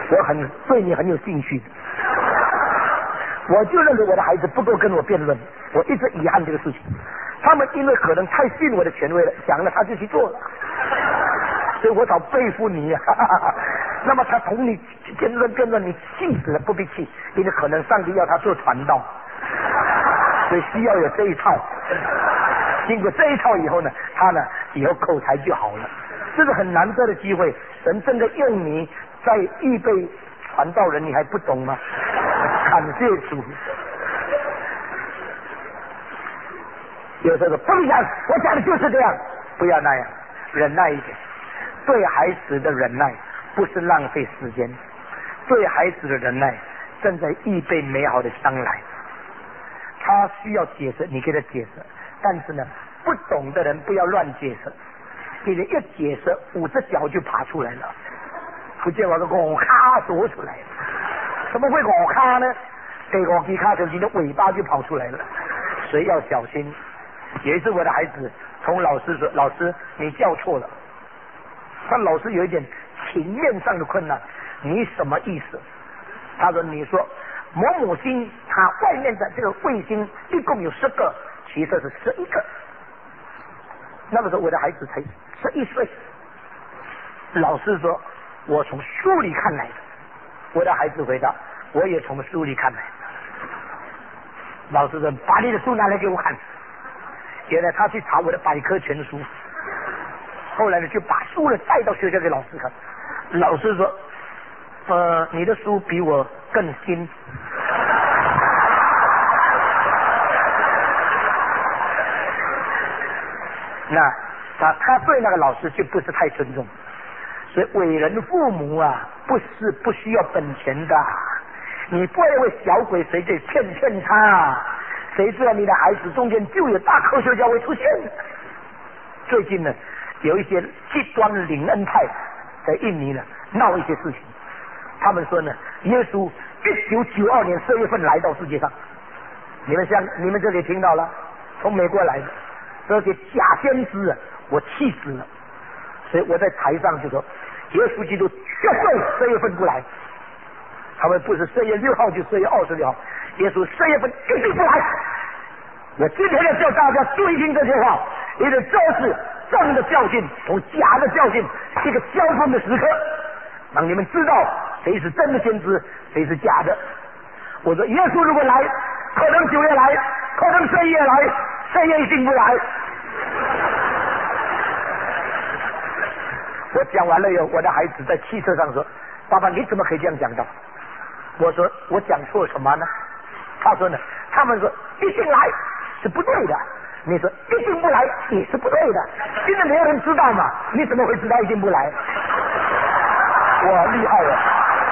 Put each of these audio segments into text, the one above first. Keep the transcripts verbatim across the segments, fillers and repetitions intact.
我很对你很有兴趣的。我就认为我的孩子不够跟我辩论，我一直遗憾这个事情。他们因为可能太信我的权威了，想了他就去做了，所以我早背负你啊。那么他同你辩论辩论，你气死了，不必气，因为可能上帝要他做传道，所以需要有这一套。经过这一套以后呢，他呢以后口才就好了。这是很难得的机会，神真的用你在预备传道人，你还不懂吗？感谢主。有时候说不讲，我讲的就是这样，不要那样，忍耐一点。对孩子的忍耐不是浪费时间，对孩子的忍耐正在预备美好的将来。他需要解释，你给他解释，但是呢，不懂的人不要乱解释，因为一解释五只脚就爬出来了，不见我个拱卡躲出来了。怎么会拱卡呢？给拱基卡就是你的尾巴就跑出来了，所以要小心。有一次我的孩子从老师说，老师你叫错了，他老师有一点情面上的困难，你什么意思？他说你说某某星它外面的这个卫星一共有十个，其实是十一个。那个时候我的孩子才十一岁，老师说我从书里看来的。我的孩子回答我也从书里看来的。老师说把你的书拿来给我看。原来他去查我的百科全书，后来呢就把书呢带到学校给老师看。老师说呃你的书比我更新。那他他对那个老师就不是太尊重，所以为人父母啊不是不需要本钱的，你不要为小鬼谁得骗骗他，谁知道你的孩子中间就有大科学家会出现。最近呢有一些极端灵恩派在印尼呢闹一些事情，他们说呢耶稣一九九二年四月份来到世界上，你们像你们这里听到了，从美国来的这些假先知啊，我气死了。所以我在台上就说耶稣基督绝对四月份不来，他们不是四月六号就四月二十六号，耶稣四月份一定不来。我今天要叫大家注意听这些话，因为这是正的教训同假的教训一个交锋的时刻，让你们知道谁是真的先知，谁是假的。我说耶稣如果来，可能九月来，可能十一月来，十一月一定不来。我讲完了以后，我的孩子在汽车上说：“爸爸，你怎么可以这样讲的？”我说：“我讲错什么呢？”他说呢：“他们说一定来是不对的，你说一定不来也是不对的，因为没有人知道嘛，你怎么会知道一定不来？”哇，厉害了！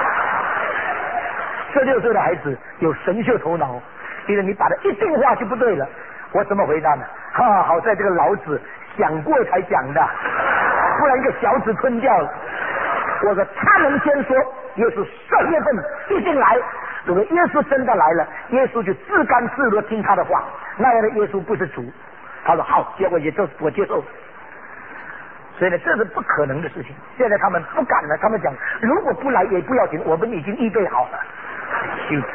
十六岁的孩子有神秀头脑，因为你把他一定话就不对了。我怎么回答呢？哈，好在这个老子想过才讲的，不然一个小子吞掉了。我说他能先说耶稣十月份一定来，如果耶稣真的来了，耶稣就自甘自乐听他的话，那样的耶稣不是主。他说好，结果也就我接受。所以呢，这是不可能的事情。现在他们不敢了，他们讲如果不来也不要紧，我们已经预备好了。羞耻！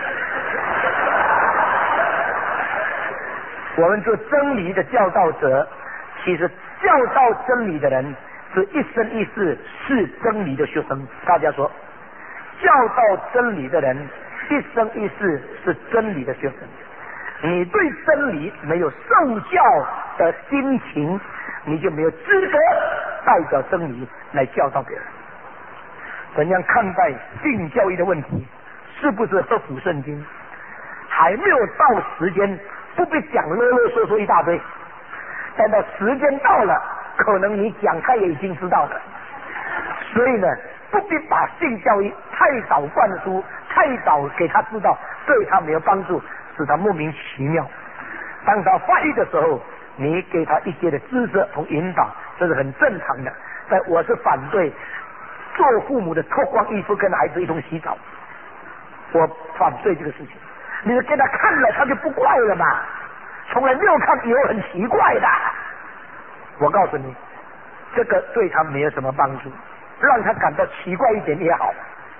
我们做真理的教导者，其实教导真理的人是一生一世是真理的学生。大家说，教导真理的人一生一世是真理的学生。你对真理没有受教的心情，你就没有资格代表真理来教导别人。怎样看待性教育的问题？是不是合乎圣经？还没有到时间，不必讲啰啰嗦嗦一大堆。等到时间到了，可能你讲他也已经知道了。所以呢，不必把性教育太早灌输，太早给他知道，对他没有帮助，使他莫名其妙。当他发育的时候，你给他一些的知识同引导，这是很正常的。但我是反对做父母的脱光衣服跟孩子一同洗澡，我反对这个事情。你给他看了，他就不怪了嘛。从来没有看以后很奇怪的。我告诉你，这个对他没有什么帮助，让他感到奇怪一点也好。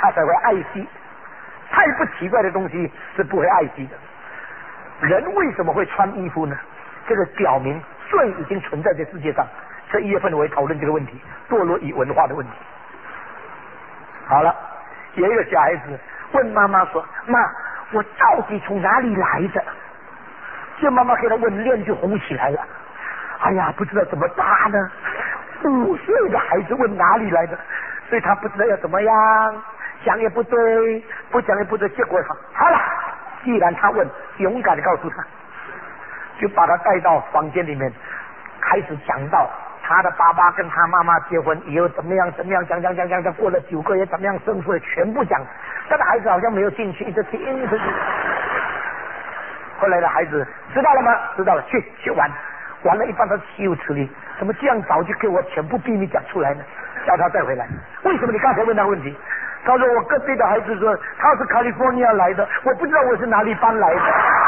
他才会爱惜。太不奇怪的东西是不会爱惜的。人为什么会穿衣服呢？这个表明罪已经存在在世界上。这一月份我会讨论这个问题，堕落与文化的问题。好了，有一个小孩子问妈妈说：“妈，我到底从哪里来的？”这妈妈给他问，脸就红起来了。哎呀，不知道怎么答呢。五岁的孩子问哪里来的，所以他不知道要怎么样，讲也不对，不讲也不对。结果他好了，既然他问，勇敢的告诉他，就把他带到房间里面，开始讲到他的爸爸跟他妈妈结婚以后怎么样怎么样，讲讲讲讲讲，过了九个月怎么样生出来，全部讲。他的孩子好像没有兴趣，一直听一直听。后来的孩子知道了吗？知道了，去去玩，玩了一半他岂有此理，怎么这样早就给我全部秘密讲出来呢？叫他带回来。为什么你刚才问他问题？他说我隔壁的孩子说他是 California 来的，我不知道我是哪里搬来的。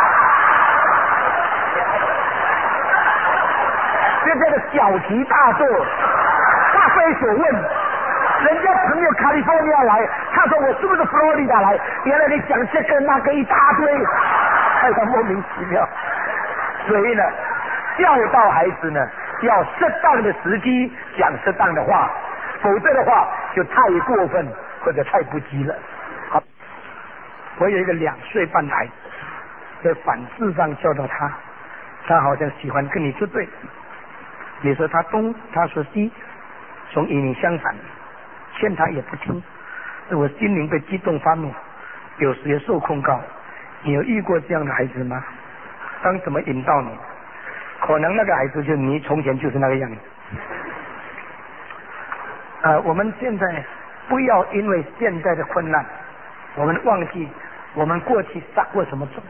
这叫做小题大做，大非所问。人家朋友 California 来，他说我是不是 Florida 来？原来你讲这个那个一大堆，太他莫名其妙。所以呢，教导孩子呢，要适当的时机讲适当的话，否则的话就太过分或者太不羁了。好，我有一个两岁半的孩子，在反智上教导他，他好像喜欢跟你作对。你说他东，他说西，总与你相反，劝他也不听，我心灵被激动发怒，有时也受控告。你有遇过这样的孩子吗？当怎么引导你？可能那个孩子就你从前就是那个样子。呃，我们现在不要因为现在的困难，我们忘记我们过去撒过什么种。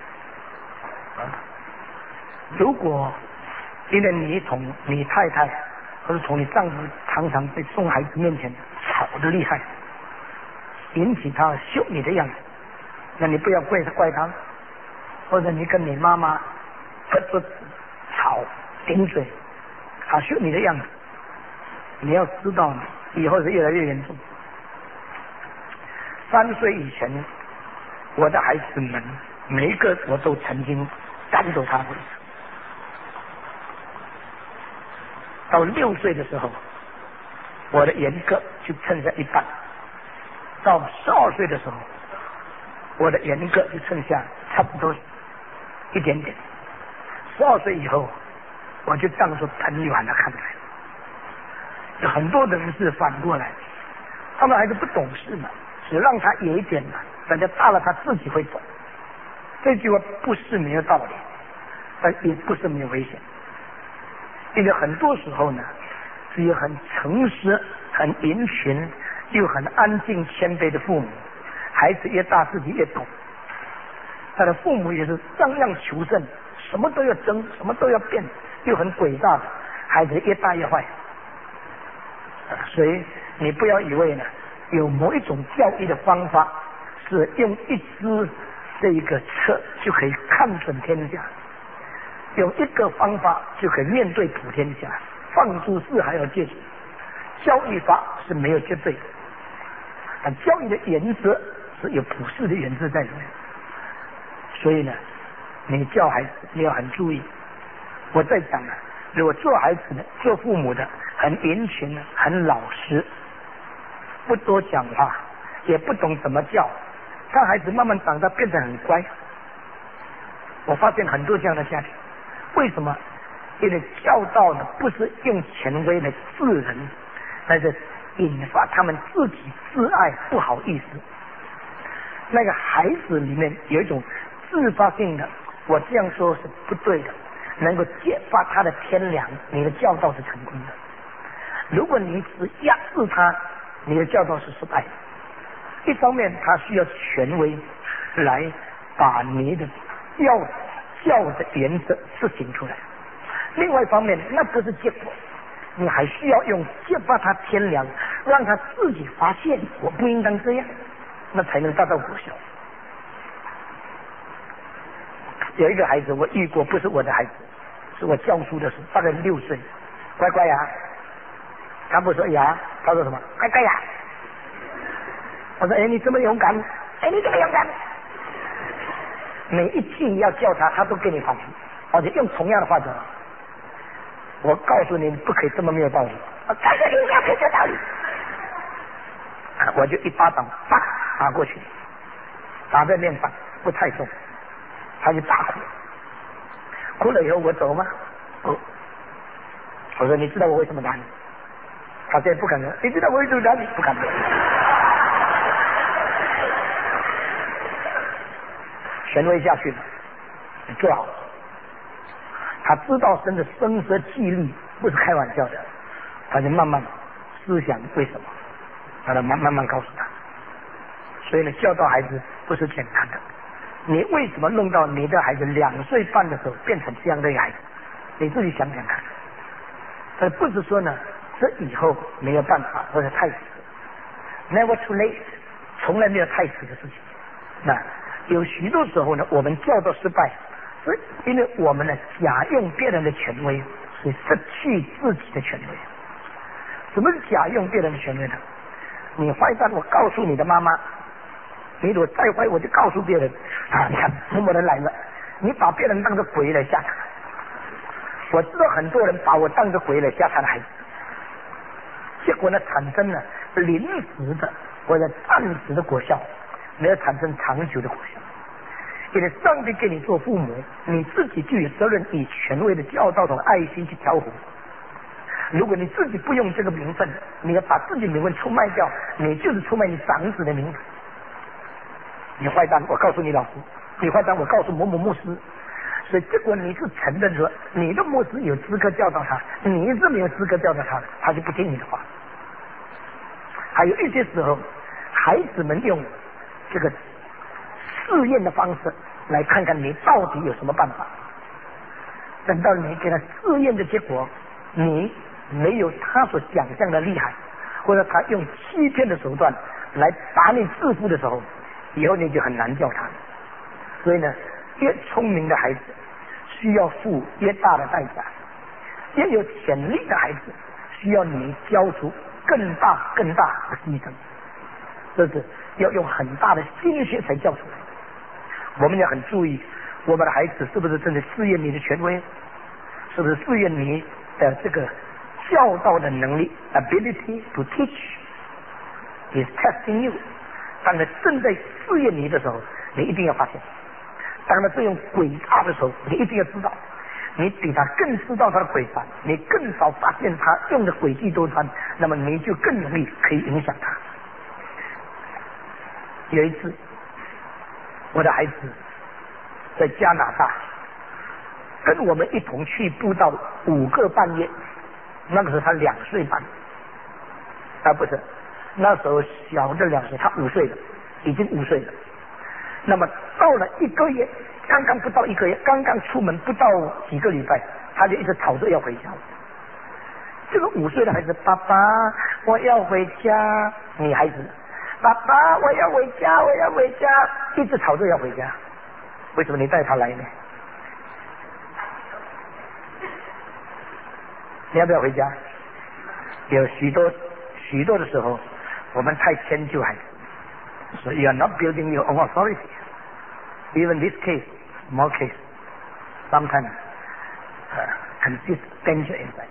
如果因为你从你太太或者从你丈夫常常在送孩子面前吵得厉害，引起他羞你的样子，那你不要怪他怪他，或者你跟你妈妈跟着吵顶嘴，他羞你的样子，你要知道以后是越来越严重。三岁以前，我的孩子们每一个我都曾经赶走他过一次。到六岁的时候，我的严格就剩下一半；到十二岁的时候，我的严格就剩下差不多一点点。十二岁以后，我就当作很远的看待。有很多的人是反过来，他们还是不懂事嘛，只让他有一点嘛，等他大了他自己会懂。这句话不是没有道理，但也不是没有危险。因为很多时候呢，只有很诚实、很殷勤又很安静谦卑的父母，孩子越大自己越懂。他的父母也是样样求胜，什么都要争，什么都要变，又很诡诈的，孩子越大越坏。所以你不要以为呢，有某一种教育的方法是用一支这一个策就可以看准天下，有一个方法就可以面对普天下，放诸四海而皆准。教育法是没有绝对的，但教育的原则是有普世的原则在里面。所以呢，你教孩子你要很注意。我在讲呢，如果做孩子的、做父母的很严勤、很老实，不多讲话，也不懂怎么教，看孩子慢慢长大变得很乖。我发现很多这样的家庭。为什么？因为教导呢，不是用权威来治人，但是引发他们自己自爱不好意思。那个孩子里面有一种自发性的，我这样说是不对的，能够激发他的天良，你的教导是成功的。如果你只压制他，你的教导是失败的。一方面，他需要权威来把你的教教的原则实行出来。另外一方面，那不是结果，你还需要用激发他天良，让他自己发现我不应当这样，那才能达到果效。有一个孩子我遇过，不是我的孩子，是我教书的时候，大概六岁，乖乖呀，他不说呀，他说什么？乖乖呀。 我说哎你这么勇敢，哎你这么勇敢，每一句要叫他，他都给你反击，而且用同样的话讲，我告诉你不可以这么没有道理，我告诉你要可以有道理，我就一巴掌啪打过去，打在面上不太重，他就大哭，哭了以后我走吗？哦，我说你知道我为什么打你？他现在不敢说，你知道我为什么打你？不敢说。权威下去了，你做好。他知道真的声色气力不是开玩笑的，他就慢慢思想为什么，让他慢慢慢告诉他。所以呢，教导孩子不是简单的。你为什么弄到你的孩子两岁半的时候变成这样的一个孩子？你自己想想看。但不是说呢，这以后没有办法或者太迟 ，never too late， 从来没有太迟的事情。那有许多时候呢，我们教导失败，是因为我们呢假用别人的权威，所以失去自己的权威。什么是假用别人的权威呢？你坏蛋，我告诉你的妈妈，你如果再坏，我就告诉别人啊！你看某某人来了，你把别人当作鬼来吓他。我知道很多人把我当作鬼来吓他的孩子，结果呢产生了临时的或者暂时的果效，没有产生长久的果效。因为上帝给你做父母，你自己就有责任以权威的教导和爱心去调和。如果你自己不用这个名分，你要把自己名分出卖掉，你就是出卖你长子的名分。你坏蛋，我告诉你老师，你坏蛋，我告诉某某牧师。所以结果你是承认说你的牧师有资格教导他，你是没有资格教导他的，他就不听你的话。还有一些时候，孩子们用这个试验的方式来看看你到底有什么办法。等到你给他试验的结果，你没有他所想象的厉害，或者他用欺骗的手段来把你制服的时候，以后你就很难教他。所以呢，越聪明的孩子需要付越大的代价，越有潜力的孩子需要你交出更大更大的牺牲，这是要用很大的心血才教出来。我们要很注意我们的孩子是不是真的试验你的权威，是不是试验你的这个教导的能力 ability to teach is testing you。 当他正在试验你的时候，你一定要发现，当他这种诡诈的时候，你一定要知道，你比他更知道他的诡诈，你更少发现他用的诡计多端，那么你就更容易可以影响他。有一次我的孩子在加拿大跟我们一同去布道五个半月，那个时候他两岁半，啊不是，那时候小的两岁，他五岁了，已经五岁了。那么到了一个月，刚刚不到一个月，刚刚出门不到几个礼拜，他就一直吵着要回家。这个五岁的孩子，爸爸我要回家，女孩子，爸爸我要回家，我要回家，一直吵着要回家。为什么你带他来呢？你要不要回家？有许多许多的时候，我们太迁就孩子。So you are not building your own authority. Even this case, small case, sometimes uh, consists danger inside.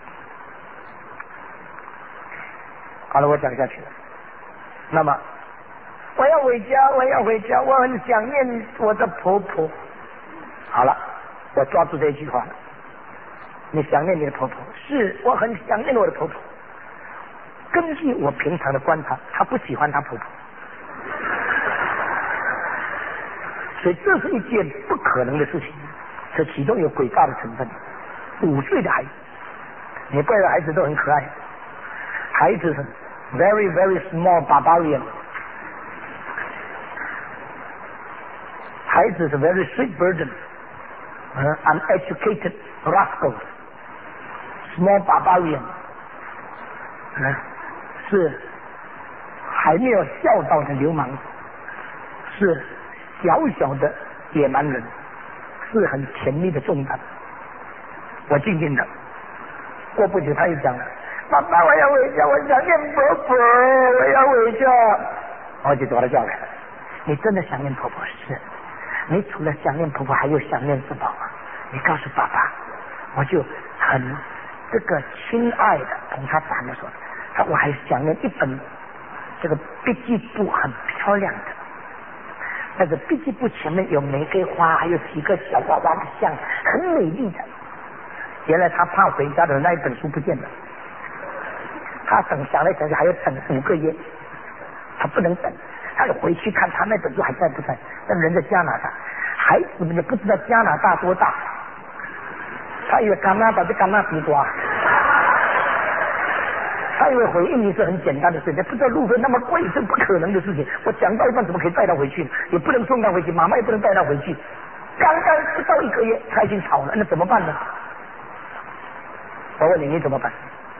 好了，我讲下去了。那么，我要回家，我要回家，我很想念我的婆婆。好了，我抓住这一句话了。你想念你的婆婆？是，我很想念我的婆婆。根据我平常的观察，她不喜欢她婆婆。所以这是一件不可能的事情，这其中有诡诈的成分。五岁的孩子，你怪的孩子都很可爱，孩子是 very very small barbarian， 孩子是 very sweet burden、uh, uneducated rascals， small barbarian、uh, 是还没有孝道的流氓，是小小的野蛮人，是很甜蜜的重担。我静静的，过不久他又讲了：“爸爸，我要回家，我想念婆婆，我要回家。” 我就把他叫来了。你真的想念婆婆？是。你除了想念婆婆，还有想念什么吗？你告诉爸爸。我就很这个亲爱的同他谈的说，他我还想念一本这个笔记簿，很漂亮的。那个笔记簿前面有玫瑰花，还有几个小娃娃的像，很美丽的。原来他怕回家的那一本书不见了，他等想来想去还要等五个月，他不能等，他要回去看他那本书还在不在。那人在加拿大，孩子们也不知道加拿大多大，他以为加拿大就加拿大多，他以为回印尼是很简单的事情，不知道路费那么贵，这不可能的事情。我讲到一半怎么可以带他回去？也不能送他回去，妈妈也不能带他回去。刚刚不到一个月，他已经吵了，那怎么办呢？我问你，你怎么办？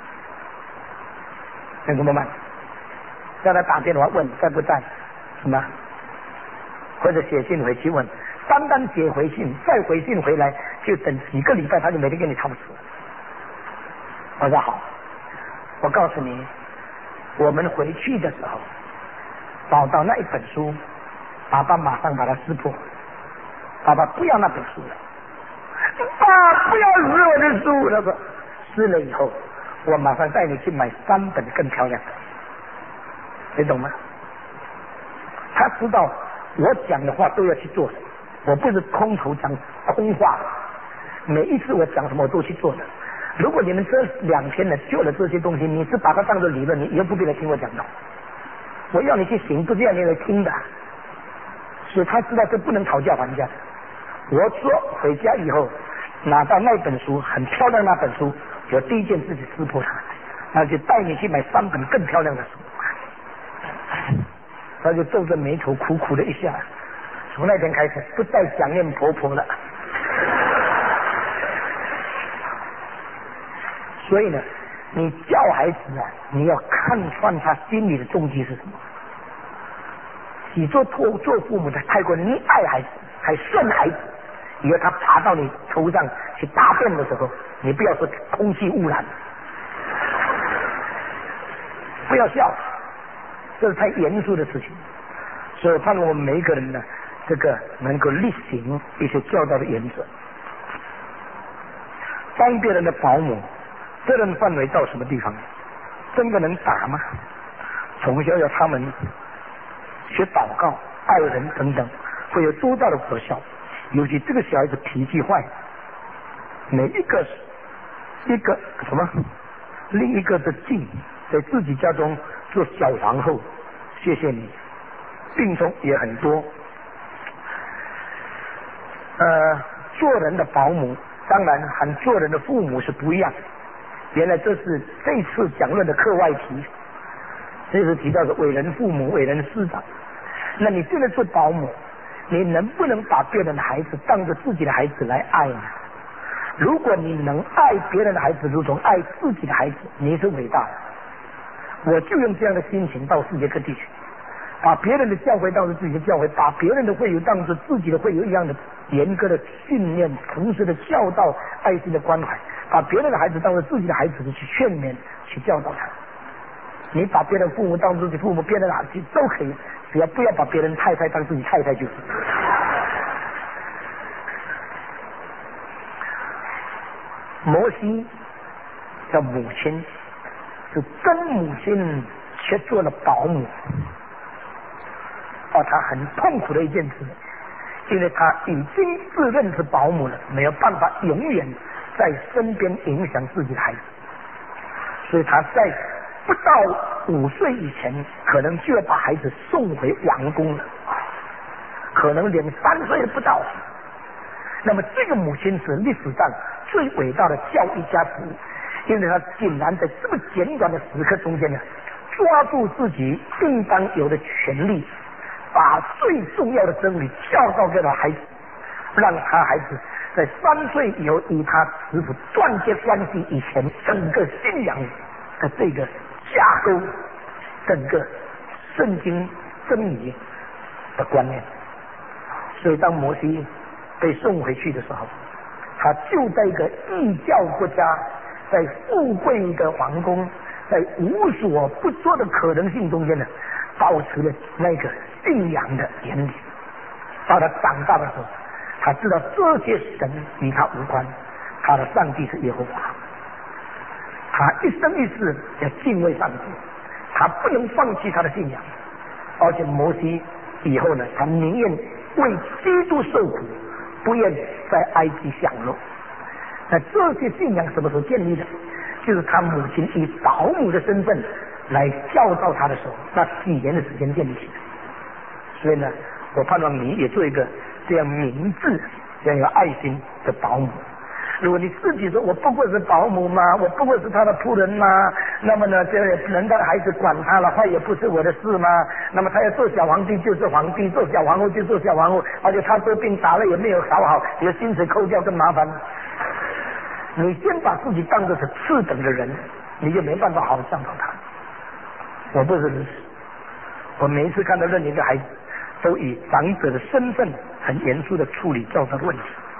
那怎么办？叫他打电话问在不在，什么？或者写信回去问，单单写回信，再回信回来，就等几个礼拜，他就每天跟你吵死了。我说好，我告诉你，我们回去的时候找到那一本书，爸爸马上把它撕破，爸爸不要那本书了，爸不要撕我的书了吧。撕了以后，我马上带你去买三本更漂亮的，你懂吗？他知道我讲的话都要去做的，我不是空头讲空话，每一次我讲什么我都去做的。如果你们这两天呢做了这些东西，你是把它当作理论，你以后不必来听我讲的。我要你去行，不是要你来听的。所以他知道这不能讨价还价。我说回家以后拿到那本书，很漂亮那本书，我第一件事情撕破它，那就带你去买三本更漂亮的书。他就皱着眉头苦苦的一下，从那天开始不再想念婆婆了。所以呢，你教孩子啊，你要看穿他心里的动机是什么。你做做做父母的太过溺爱孩子，还顺孩子，以后他爬到你头上去大便的时候，你不要说空气污染，不要笑，这是太严肃的事情。所以我盼望我们每一个人呢，这个能够力行一些教导的原则。当别人的保姆，责任范围到什么地方？真的能打吗？从小要他们学祷告、爱人等等，会有多大的果效？尤其这个小孩子脾气坏，每一个一个什么，另一个的敬，在自己家中做小皇后，谢谢你。病痛也很多，呃，做人的保姆，当然和做人的父母是不一样。原来这是这次讲论的课外题，这次提到的为人父母、为人师长。那你真的做保姆，你能不能把别人的孩子当作自己的孩子来爱呢？如果你能爱别人的孩子如同爱自己的孩子，你是伟大的。我就用这样的心情到世界各地去，把别人的教诲当作自己的教诲，把别人的会友当作自己的会友一样的严格的训练，同时的教导、爱心的关怀，把别人的孩子当作自己的孩子去劝勉、去教导他。你把别人父母当作自己父母，别人的孩子都可以，只要不要把别人太太当自己太太就是。摩西的母亲是真母亲，却做了保姆。哦，他很痛苦的一件事，因为他已经自认是保姆了，没有办法永远在身边影响自己的孩子，所以他在不到五岁以前，可能就要把孩子送回王宫了，可能连三岁都不到。那么这个母亲是历史上最伟大的教育家之一，因为他竟然在这么简短的时刻中间呢，抓住自己应当有的权利，把最重要的真理教导给了孩子，让他孩子在三岁以后与他师父断绝关系以前，整个信仰的这个架构，整个圣经真理的观念。所以当摩西被送回去的时候，他就在一个异教国家，在富贵的皇宫，在无所不做的可能性中间呢， 保持了那个信仰的原理。到他长大的时候，他知道这些神与他无关，他的上帝是耶和华。他一生一世要敬畏上帝，他不能放弃他的信仰。而且摩西以后呢，他宁愿为基督受苦，不愿在埃及享乐。那这些信仰什么时候建立的？就是他母亲以保姆的身份来教导他的时候，那几年的时间建立起来。所以呢，我盼望你也做一个这样明智、这样有爱心的保姆。如果你自己说我不过是保姆嘛，我不过是他的仆人嘛，那么呢，这人家的孩子管他了，坏也不是我的事嘛。那么他要做小皇帝就是皇帝，做小皇后就做小皇后，而且他得病打了也没有好好，你的薪水扣掉更麻烦。你先把自己当作是次等的人，你就没办法好好教导他。我不是如此，我每一次看到任何一个孩子，都以长者的身份很严肃的处理教导的问题。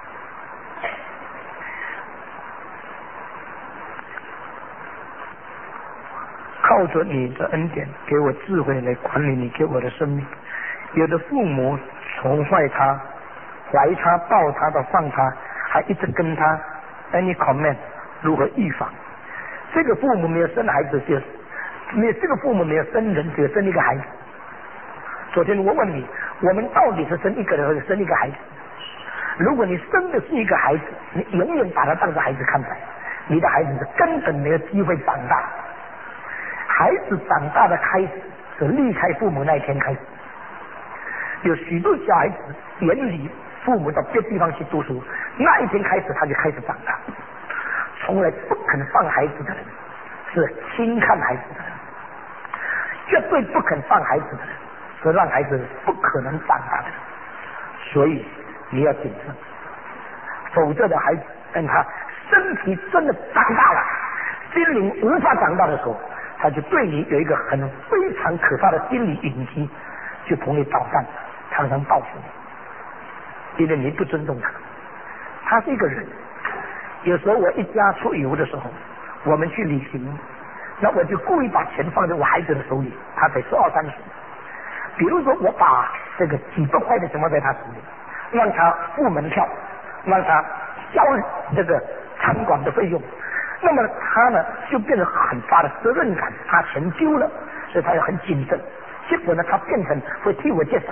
靠着你的恩典，给我智慧来管理你给我的生命。有的父母宠坏他，怀他抱他到放他，还一直跟他 any comment 如何预防。这个父母没有生孩子，就没有这个父母没有生人，只有生一个孩子。昨天我问你，我们到底是生一个人，或者生一个孩子？如果你生的是一个孩子，你永远把他当作孩子看待，你的孩子是根本没有机会长大。孩子长大的开始是离开父母那一天开始。有许多小孩子远离父母到别地方去读书，那一天开始他就开始长大。从来不肯放孩子的人是轻看孩子的人，绝对不肯放孩子的人是让孩子不可能长大的人。所以你要谨慎，否则的孩子等他身体真的长大了，心灵无法长大的时候，他就对你有一个很非常可怕的心理隐疾，就同你捣蛋，常常报复你，因为你不尊重他。他是一个人。有时候我一家出游的时候，我们去旅行，那我就故意把钱放在我孩子的手里，他才十二三岁。比如说我把这个几百块的钱放在他手里，让他付门票，让他交这个餐馆的费用，那么他呢就变得很大的责任感，他钱丢了，所以他也很谨慎。结果呢，他变成会替我节省，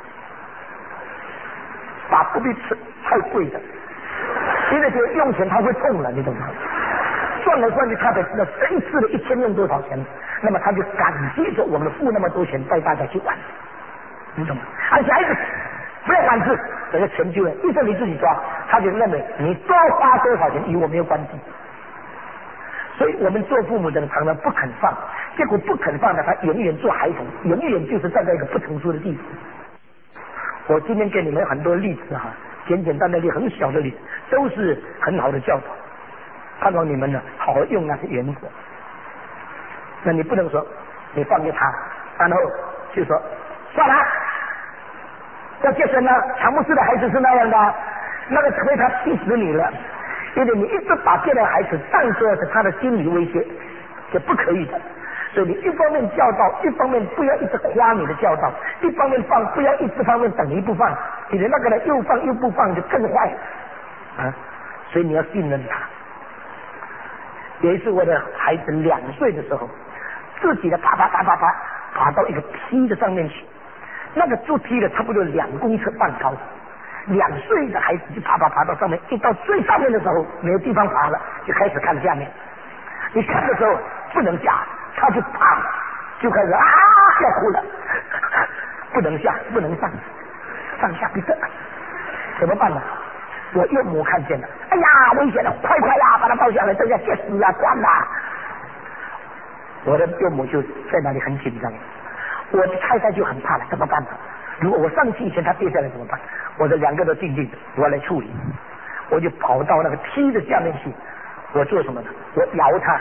把不必吃太贵的，因为这个用钱他会痛了，你懂吗？算来算去，他才知道这一次的一天用多少钱，那么他就感激着我们付那么多钱带大家去玩，你懂吗？而且孩子不要管事，这个钱丢了，一说你自己抓，他就认为你多花多少钱与我没有关系。所以我们做父母的人常常不肯放，结果不肯放的他永远做孩童，永远就是站在一个不成熟的地步。我今天给你们很多例子哈，简简单单的很小的例子，都是很好的教导，盼望你们呢好好用那些原则。那你不能说你放给他，然后就说算了，要节省了。乔布斯的孩子是那样的，那个只会他气死你了。因为你一直把这样的孩子当作是他的心理威胁，是不可以的。所以你一方面教导，一方面不要一直夸你的教导，一方面放，不要一直方面等于不放，你的那个人又放又不放就更坏了啊！所以你要信任他。有一次我的孩子两岁的时候，自己的爬爬爬爬爬爬到一个梯的上面去，那个柱梯的差不多两公尺半高。两岁的孩子就爬爬爬到上面，一到最上面的时候没有地方爬了，就开始看下面。你看的时候不能下，他就爬，就开始啊要哭了，不能下，不能上，上下不得，怎么办呢？我岳母看见了，哎呀危险了，快快呀，把他抱下来，等下跌死啊，关了。我的岳母就在那里很紧张，我的太太就很怕了，怎么办呢？如果我上去以前他跌下来怎么办？我的两个都静静的，我来处理。我就跑到那个梯的下面去，我做什么呢？我摇他，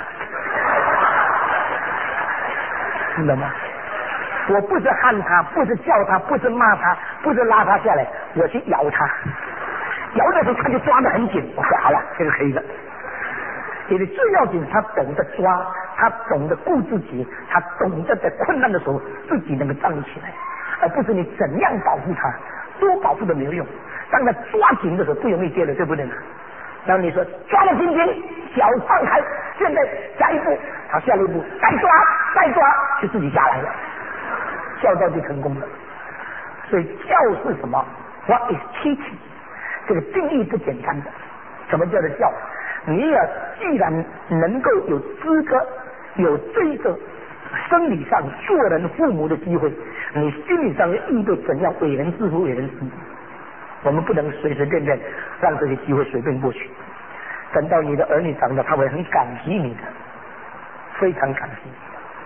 知道吗？我不是喊他，不是叫他，不是骂他，不是拉他下来，我去摇他。摇的时候他就抓得很紧，我说好了，这个可以了。因为最要紧，他懂得抓， 他懂得顾自己，他懂得在困难的时候自己能够站立起来，而不是你怎样保护他，多保护都没有用。当他抓紧的时候不容易跌了，对不对呢？然后你说抓得紧紧，脚放开，现在下一步，他下了一步再抓再抓，就自己下来了，教导就成功了。所以教是什么 ？What is teaching？ 这个定义不简单的。什么叫做教？你也既然能够有资格有这个生理上做人父母的机会，你心理上要预备怎样为人师傅为人师。我们不能随随便便让这些机会随便过去。等到你的儿女长大，他会很感激你的，非常感激。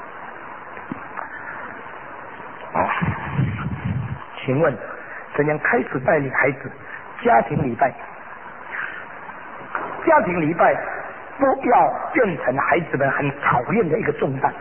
哦，请问怎样开始带领孩子家庭礼拜？家庭礼拜不要变成孩子们很讨厌的一个重担。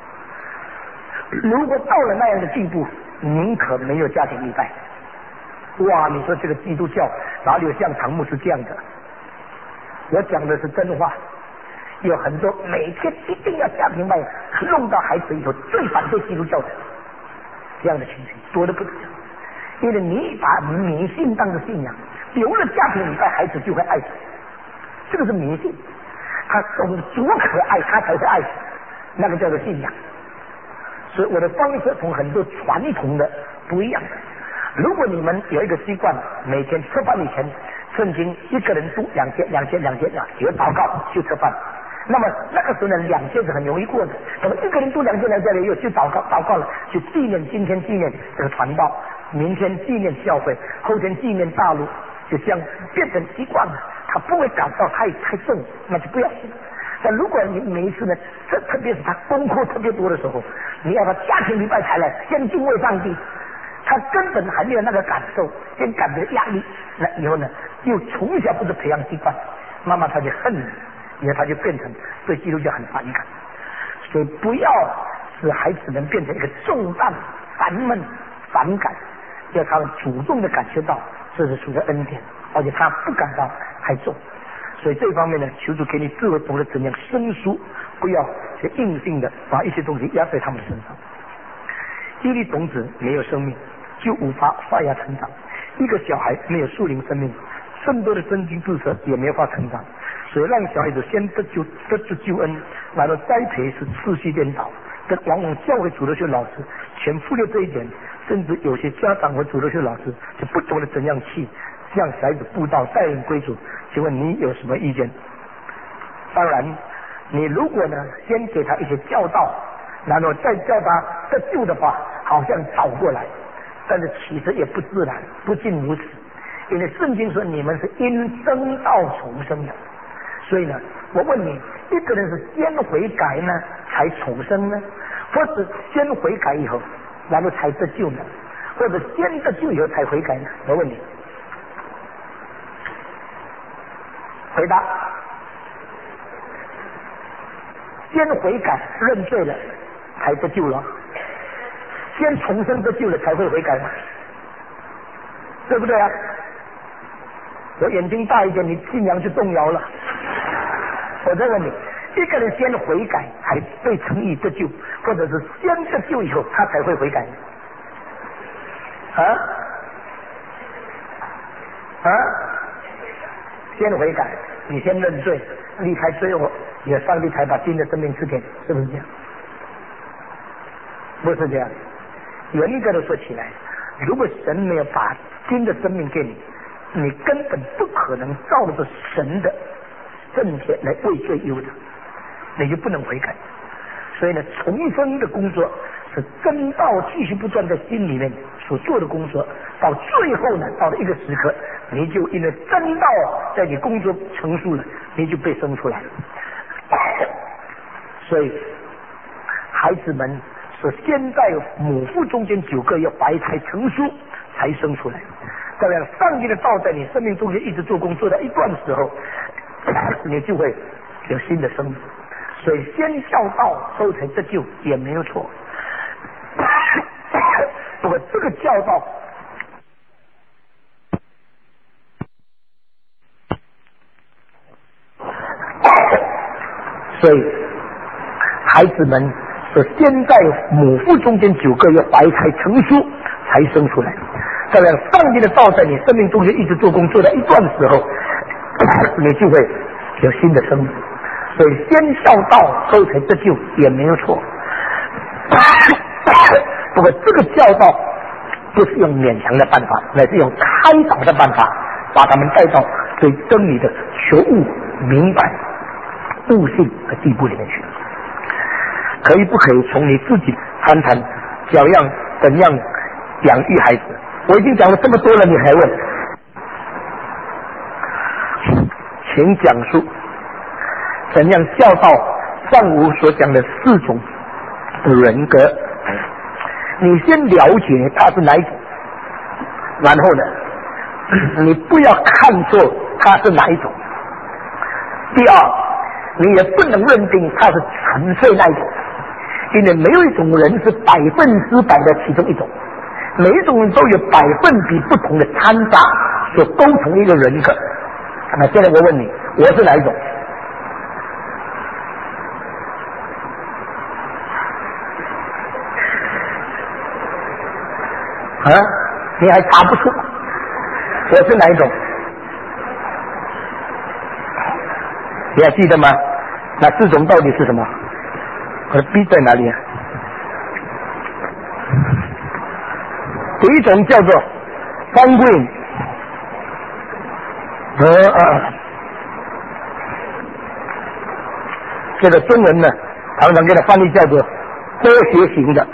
如果到了那样的地步，宁可没有家庭礼拜。哇，你说这个基督教哪里有像唐牧师这样的？我讲的是真话。有很多每天一定要家庭礼拜，弄到孩子里头最反对基督教的这样的情形多得不得了。因为你把迷信当作信仰，有了家庭礼拜，孩子就会爱死。这个是迷信，他懂得多可爱，他才会爱死，那个叫做信仰。所以我的方式同很多传统的不一样。如果你们有一个习惯，每天吃饭以前，圣经一个人读两节、两节、两节啊，有祷告就吃饭。那么那个时候呢，两节是很容易过的。那么一个人读两节、两节了以后，就祷告，祷告了，就纪念今天纪念这个传道，明天纪念教会，后天纪念大陆，就这样变成习惯了。他不会感到太太重，那就不要信。但如果你每一次呢，这特别是他功课特别多的时候，你要他家庭礼拜才来，先敬畏上帝，他根本还没有那个感受，先感觉压力，那以后呢，又从小不是培养习惯，慢慢他就恨你，以后他就变成对基督教很反感。所以不要使孩子们变成一个重担、烦闷、反感，要他们主动的感觉到这是属于恩典，而且他不感到太重。所以这方面呢，求主给你智慧，懂得怎样生疏，不要去硬性的把一些东西压在他们身上。一粒种子没有生命，就无法发芽成长。一个小孩没有树龄生命，更多的真经注射也没法成长。所以让小孩子先得救，得住救恩，然后栽培是次序颠倒。但往往教会主流学老师全忽略这一点，甚至有些家长和主流学老师就不懂得怎样去让小孩子布道带领归主。请问你有什么意见？当然，你如果呢先给他一些教导，然后再叫他得救的话，好像倒过来，但是其实也不自然，不尽如此。因为圣经说你们是因真道重生的，所以呢，我问你，一个人是先悔改呢才重生呢，或是先悔改以后然后才得救呢，或者先得救以后才悔改呢？我问你，回答。先悔改认罪了才得救了，先重生得救了才会悔改吗？对不对啊？我眼睛大一点，你信仰就动摇了。我再问你，一个人先悔改才被称义得救，或者是先得救以后他才会悔改啊？啊？先悔改，你先认罪，离开罪恶，也上帝才把新的生命赐给你，是不是这样？不是这样。严格的说起来，如果神没有把新的生命给你，你根本不可能照着神的正确来为罪忧的，你就不能悔改。所以呢，重生的工作是真道继续不断在心里面所做的工作，到最后呢，到了一个时刻，你就因为真道在你工作成熟了，你就被生出来了。所以孩子们是先在母腹中间九个月怀胎成熟才生出来。这样上帝的道在你生命中间一直做工，做到一段时候，你就会有新的生命。所以先教道后才得救也没有错。不过这个教导所以子们是先在母腹中间九个月怀胎成熟才生出来，这样上帝的道在你生命中间一直做工，做到一段时候，你就会有新的生命。所以先孝道后才得救也没有错。不过这个教导不是用勉强的办法，乃是用开导的办法，把他们带到对真理的求悟、明白、悟性的地步里面去。可以不可以从你自己谈谈怎样怎样养育孩子？我已经讲了这么多了，你还问？请讲述怎样教导上午所讲的四种人格。你先了解他是哪一种，然后呢，你不要看错他是哪一种。第二，你也不能认定他是纯粹那一种，因为没有一种人是百分之百的其中一种，每一种人都有百分比不同的掺杂所构成一个人格。那现在我问你，我是哪一种？啊，你还查不出我是哪一种？你还记得吗？那四种到底是什么？我的 B 在哪里啊？第一种叫做方贵，呃啊，这个中文呢，常常给它翻译叫做多学型的。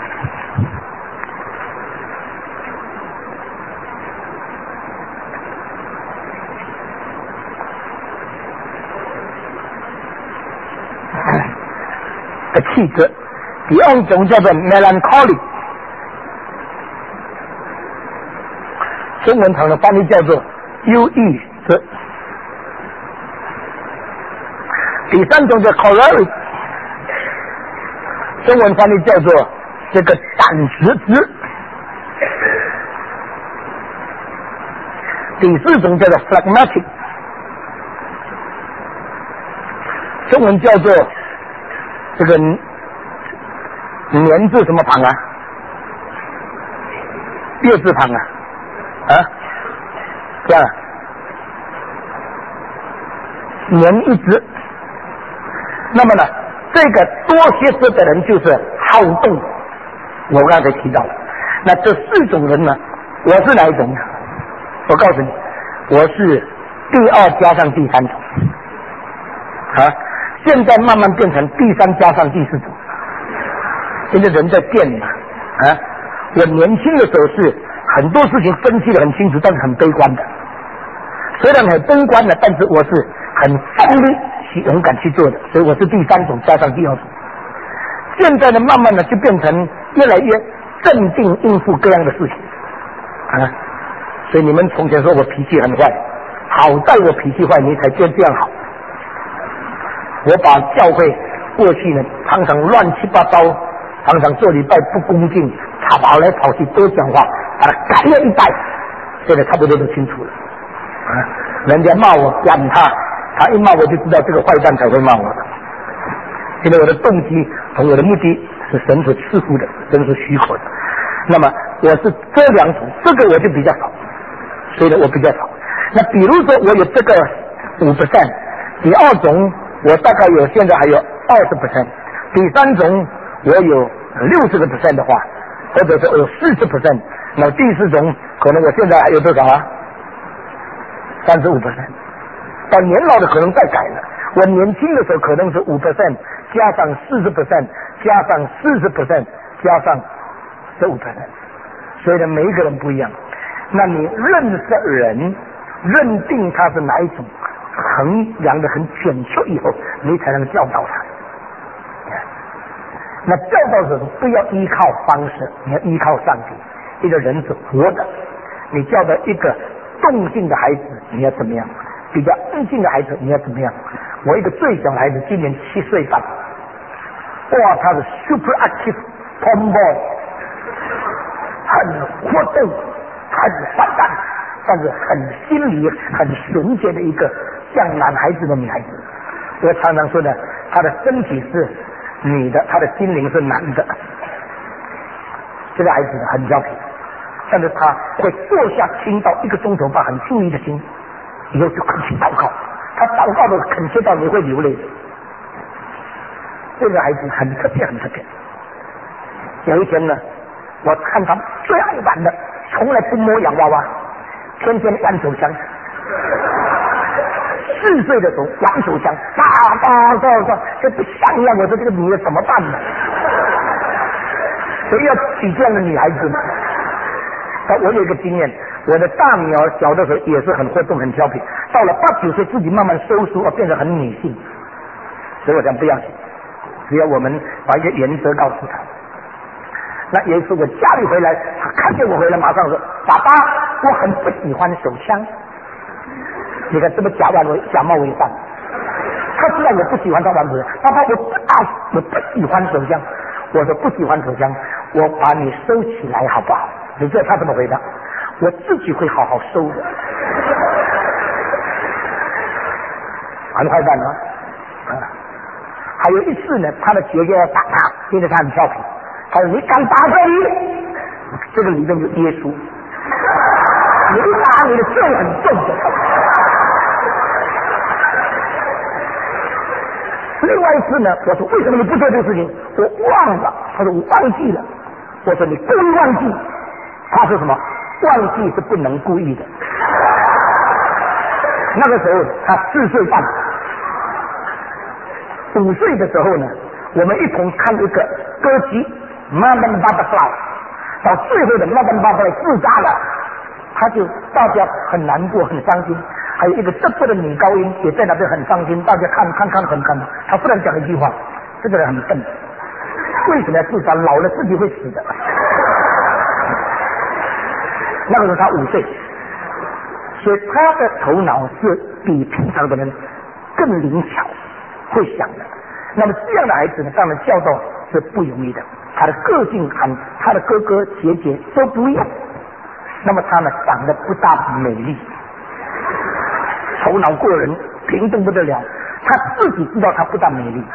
的气质。第二种叫做 melancholy， 中文常的翻译叫做忧郁之。第三种叫 choleric， 中文翻译叫做这个胆识之。第四种叫做 phlegmatic， 中文叫做这个年字什么旁啊？月字旁啊？啊？这样，年一直。那么呢，这个多学识的人就是好动，我刚才提到了。那这四种人呢，我是哪一种呢？我告诉你，我是第二加上第三种。啊？现在慢慢变成第三加上第四种，现在人在变嘛，啊！我年轻的时候是很多事情分析得很清楚，但是很悲观的。虽然很悲观的，但是我是很奋力去勇敢去做的，所以我是第三种加上第二种。现在呢，慢慢的就变成越来越镇定应付各样的事情，啊！所以你们从前说我脾气很坏，好在我脾气坏，你才觉得这样好。我把教会过去呢常常乱七八糟，常常做礼拜不恭敬，他跑来跑去多讲话，把他改了一代，现在差不多都清楚了。啊，人家骂我管他，他一骂我就知道这个坏蛋才会骂我的，因为我的动机和我的目的是神所赐福的，神所许可的。那么我是这两种，这个我就比较少，所以呢我比较少。那比如说我有这个五 percent， 第二种我大概有现在还有二十 percent， 第三种我有六十个 percent 的话，或者是有四十 percent， 那第四种可能我现在还有多少啊？三十五 percent， 到年老的可能再改了。我年轻的时候可能是五 percent， 加上四十 percent， 加上四十 percent， 加上十五 percent， 所以呢每一个人不一样。那你认识人，认定他是哪一种，衡量的很准确以后，你才能教导他。那教导者不要依靠方式，你要依靠上帝。一个人是活的，你教导一个动静的孩子，你要怎么样？比较安静的孩子，你要怎么样？我一个最小的孩子今年七岁半，哇，他是 super active tomboy， 很活动，很发展，但是很心理很纯洁的一个像男孩子的女孩子。我常常说呢，他的身体是女的，她的心灵是男的。这个孩子呢很调皮，但是他会坐下听到一个钟头吧，很注意的听，以后就恳切祷告，他祷告的恳切到你会流泪。这个孩子很特别，很特别。有一天呢，我看他最爱玩的，从来不摸洋娃娃，天天玩手枪。四岁的时候玩手枪，哒哒哒哒，这不像样。我说这个女的怎么办呢？谁要娶这样的女孩子呢？我有一个经验，我的大女儿小的时候也是很活动很调皮，到了八九岁自己慢慢收束，变得很女性。所以我讲不要紧，只要我们把一个原则告诉她。那有一次我家里回来，她看见我回来马上说：“爸爸，我很不喜欢手枪。”你看这么假扮为假冒伪善，他知道我不喜欢他玩手枪。爸爸，我不爱，我不喜欢手枪。我说不喜欢手枪，我把你收起来好不好？你知道他怎么回答？我自己会好好收的。很坏蛋啊！啊，还有一次呢，他的姐姐要打他，因为他很调皮，他说：“你敢打这里？”这个里面就耶稣，你打你的罪很重的。另外一次呢，我说为什么你不做这个事情？我忘了。他说我忘记了。我说你故意忘记。他说什么？忘记是不能故意的。那个时候他四岁半，五岁的时候呢，我们一同看一个歌剧《Madame Butterfly》，到最后的 Madame Butterfly 自杀了，他就大家很难过很伤心。还有一个这么的女高音也在那边很伤心，大家看看看很看。他忽然讲一句话：“这个人很笨，为什么要自杀？老了自己会死的。”那个时候他五岁，所以他的头脑是比平常的人更灵巧，会想的。那么这样的孩子呢，当然教导是不容易的。他的个性和他的哥哥姐姐都不一样。那么他呢，长得不大美丽。头脑过人，平等不得了，他自己知道他不大美丽，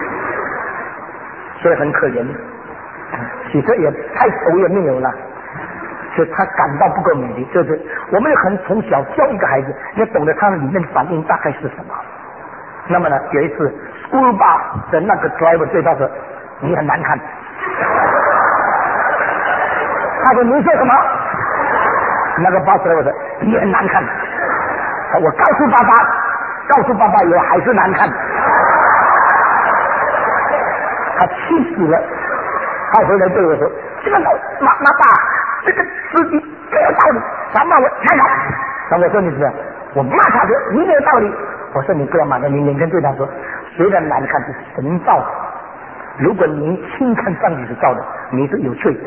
所以很可怜，其实也太丑也没有了，所以他感到不够美丽。就是我们很从小教一个孩子，要懂得他的里面反应大概是什么。那么呢，有一次 school bus 的那个 driver 对他说：“你很难看。”他说：“你说什么？”那个 bus driver 说：“你很难看。”我告诉爸爸，告诉爸爸以后还是难看。他气死了，他回来对我说：“这个老妈妈爸，这个司机没有道理，他骂我太难。”然后我说：“你知道，我骂他说你没有道理。”我说：“你不要骂他，你眼睛对他说，虽然难看是神造的，如果您轻看上帝是造的，你是有罪的。”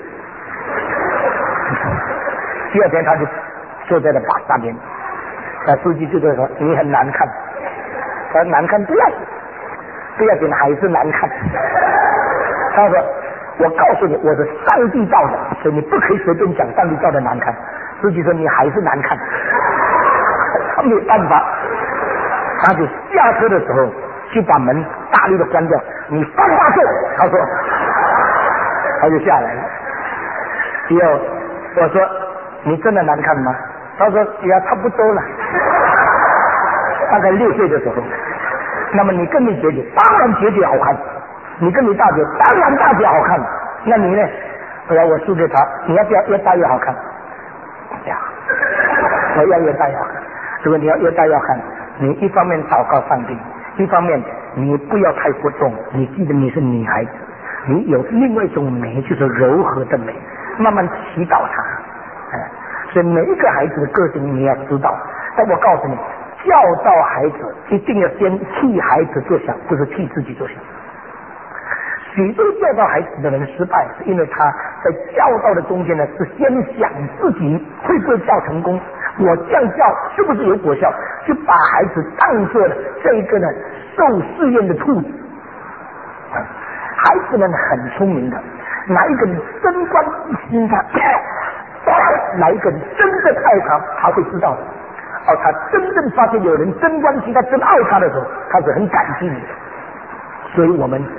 第二天他就坐在了马上面。那司机就对说：“你很难看。”他说：“难看不要紧，不要紧，还是难看。”他说：“我告诉你，我是上帝造的，所以你不可以随便讲上帝造的难看。”司机说：“你还是难看。”他没有办法，他就下车的时候去把门大力的关掉。“你放话说。”他说，他就下来了。以后我说：“你真的难看吗？”他说：“也差不多了。”大概六岁的时候，那么你跟你姐姐，当然姐姐好看；你跟你大姐，当然大姐好看。那你呢？后来我输给他，你要不要越大越好看？呀，我要越大越好看。如果你要越大越好看，你一方面祷告上帝，一方面你不要太过重。你记得你是女孩子，你有另外一种美，就是柔和的美，慢慢祈祷它。哎，所以每一个孩子的个性你要知道。但我告诉你，教导孩子一定要先替孩子着想，不是替自己着想。许多教导孩子的人失败，是因为他在教导的中间呢，是先想自己会不会教成功，我这样教是不是有果效，就把孩子当作了这一个呢受试验的兔子。孩子们很聪明的，哪一个人真关心他，哪一个人真正爱他，他会知道的。哦，他真正发现有人真关心他、真爱他的时候，他是很感激你的。所以我们千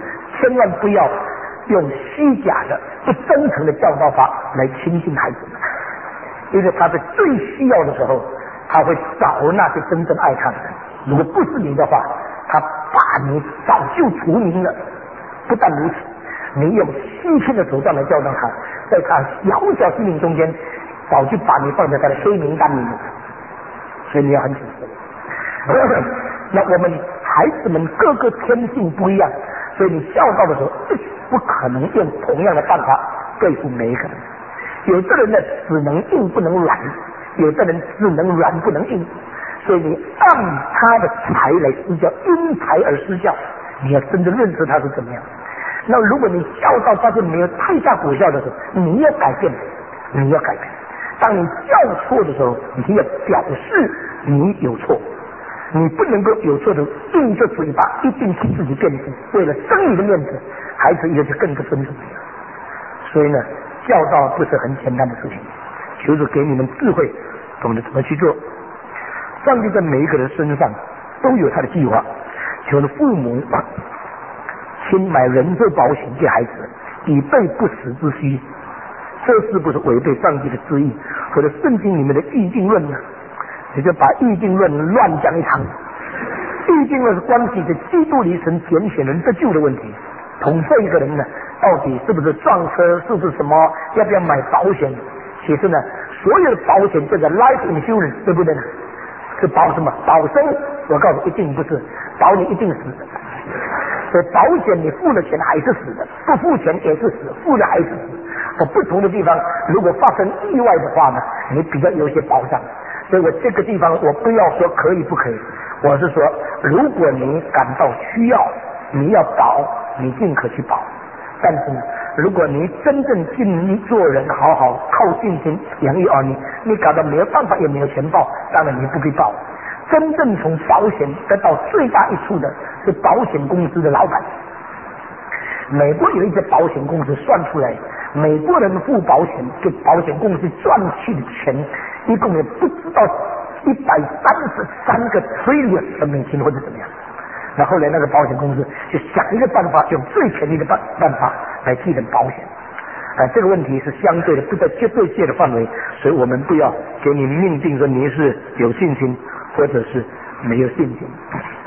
千万不要用虚假的、不真诚的教导法来亲近孩子们，因为他在最需要的时候，他会找那些真正爱他的人。如果不是你的话，他把你早就除名了。不但如此，你用虚情的手段来教导他，在他小小心灵中间，早就把你放在他的黑名单里面。所以你要很谨慎。那我们孩子们各个天性不一样，所以你教导的时候不可能用同样的办法对付每一个人。有的人呢只能硬不能软，有的人只能软不能硬，所以你按他的才来施教，因材而施教，你要真正认识他是怎么样。那如果你教导发现没有太大果效的时候，你要改变，你要改变。当你教错的时候，你要表示你有错，你不能够有错的硬着嘴巴，一定替自己辩护，为了争你的面子，孩子也就更不尊重你了。所以呢，教导不是很简单的事情，求主给你们智慧，懂得怎么去做。上帝在每一个人身上都有他的计划，求的父母先买人寿保险给孩子，以备不时之需。这是不是违背上帝的旨意？或者圣经里面的预定论呢？你就把预定论乱讲一场。预定论是关系着基督里神拣选人得救的问题。统这一个人呢，到底是不是撞车，是不是什么，要不要买保险？其实呢，所有的保险叫做 life insurance， 对不对呢？是保什么？保生。我告诉你，一定不是，保你一定死的。所以保险你付了钱还是死的，不付钱也是死，付了还是死。在不同的地方，如果发生意外的话呢，你比较有些保障。所以我这个地方我不要说可以不可以，我是说，如果你感到需要，你要保，你尽可去保。但是呢，如果你真正尽力做人，好好靠信心养育儿女，你感到没有办法也没有钱报，当然你不必报。真正从保险得到最大益处的是保险公司的老板。美国有一些保险公司算出来，美国人付保险给保险公司赚去的钱，一共也不知道一百三十三个 trillion 的美金或者怎么样。那后来那个保险公司就想一个办法，用最便宜的办办法来替人保险。啊，这个问题是相对的，不在绝对界的范围，所以我们不要给你命定说你是有信心或者是没有信心。